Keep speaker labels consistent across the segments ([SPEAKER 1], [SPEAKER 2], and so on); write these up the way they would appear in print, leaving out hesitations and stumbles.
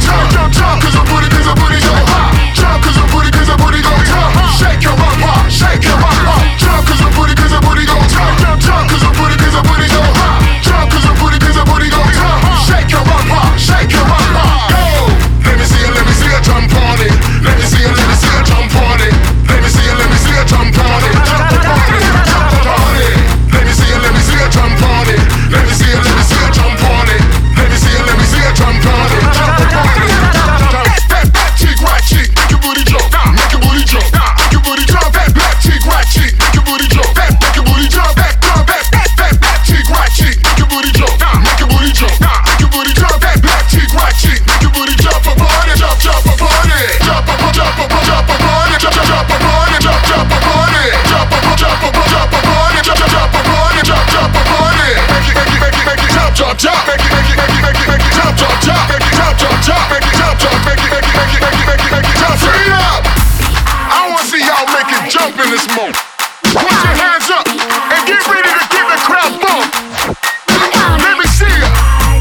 [SPEAKER 1] jump, jump, jump, cause the booty go hop. Jump, cause the booty go jump. Shake your rump, shake your rump. Jump, cause the booty go jump, jump, jump, cause the booty go hop. Jump, cause the booty go jump. Shake your rump, shake your rump. Go! Let me see you jump on it. Let me see you jump on it. Let me see you jump on it. Jump on it, jump on it. Let me see you jump on it. Let me see you jump on it. Let me see you jump on it. Jump on it. Back cheek, right cheek, make your booty jump, make your booty jump, make your booty jump. Back cheek, right cheek, make your booty jump, make your booty jump. Back cheek, right cheek, make your booty jump, make your booty jump, make your booty jump. Back cheek, right cheek, make your booty jump up on it, jump up on it, jump up on it, jump up on it, jump up on it, jump up on it, jump up on it, jump up on it, jump up on it. Make it jump, jump, jump, make it jump, jump, jump, make it jump, jump, jump, make it jump, jump, make it jump. Free up! I wanna see y'all make it jump in this moment. Put your hands up and get ready to give the crowd bump. Let me see ya.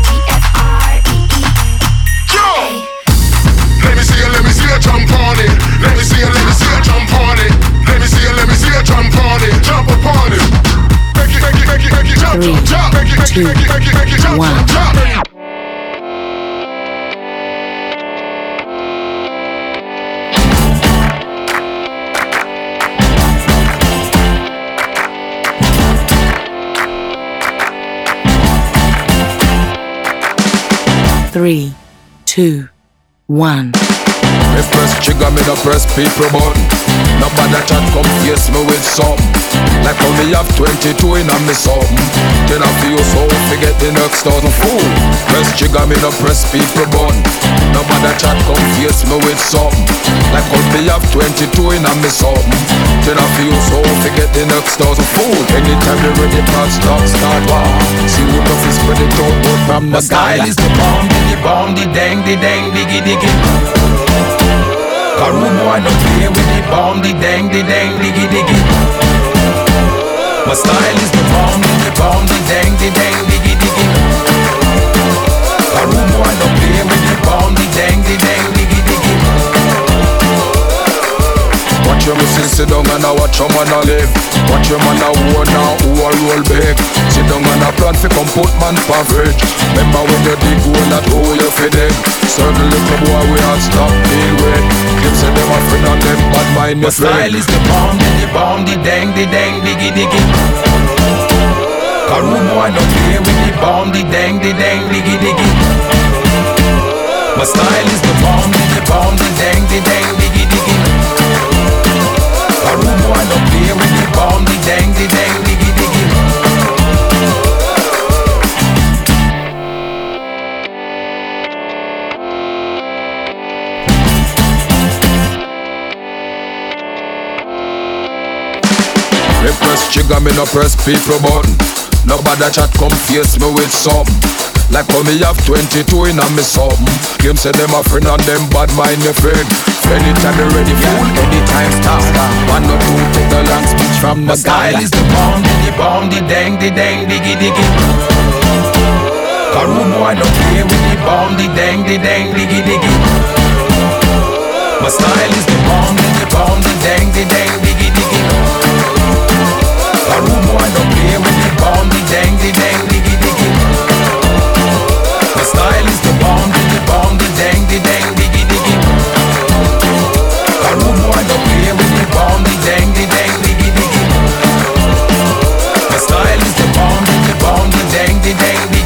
[SPEAKER 1] Yo! Let me see ya jump on it. Let me see ya jump on it. Let me see ya jump on it. Jump upon it. Make it jump, jump, jump. Make it jump, jump, jump.
[SPEAKER 2] 3, 2, 1.
[SPEAKER 3] Me press trigger, me no press people button. Nobody chat come face me with something. Like how me have 22 in a me something. Then I feel so forget the next 1,000 fool. Press trigger, me no press people button. Nobody chat come face me with something. Like how me have 22 in a me something. Then I feel so forget the next 1,000 fool. Anytime you ready, pass start war. See who the fist spread it out, but from the
[SPEAKER 4] style is the bomb, the dang, diggy, diggy. Karu boy no play with the bomb, the dang, diggy, diggy. My style is the bomb, the dang, diggy, diggy. Karu boy no play with the bomb, the dang, diggy, diggy.
[SPEAKER 3] Watch your missus sit down and I watch your man a live. Watch your man a war now, who a roll big. Sit down and a plan fi come put man for fridge. Remember when you dig hole that hole you fi dig. Certain little boy we all stop deal with. Them say them a friend and them bad mind me friend.
[SPEAKER 4] My style is the bomb, the dang, diggy, diggy. Karu boy no play with the bomb, the dang, diggy, diggy. My style is the bomb, the dang, diggy, diggy. Karu boy no play with the bomb, the dang, diggy, diggy.
[SPEAKER 3] Me press trigger, me no press people button. Nobody chat come face me with something. Like how me have 22 in a me something. Them say them a friend and them bad mind me friend. Anytime you ready, fool, anytime stop. One or two, take the long speech from the
[SPEAKER 4] style is the bomb, the dang, diggy, diggy. Karu boy no play with the bomb, the dang, diggy, diggy. My style is the bomb, the dang, diggy, diggy. Karu boy no play with the bomb, the dang, diggy, diggy. My style is the bomb, the dang, diggy, diggy. Karu boy no play with the bomb, the dang, diggy, diggy. My style is the bomb, the dang, diggy.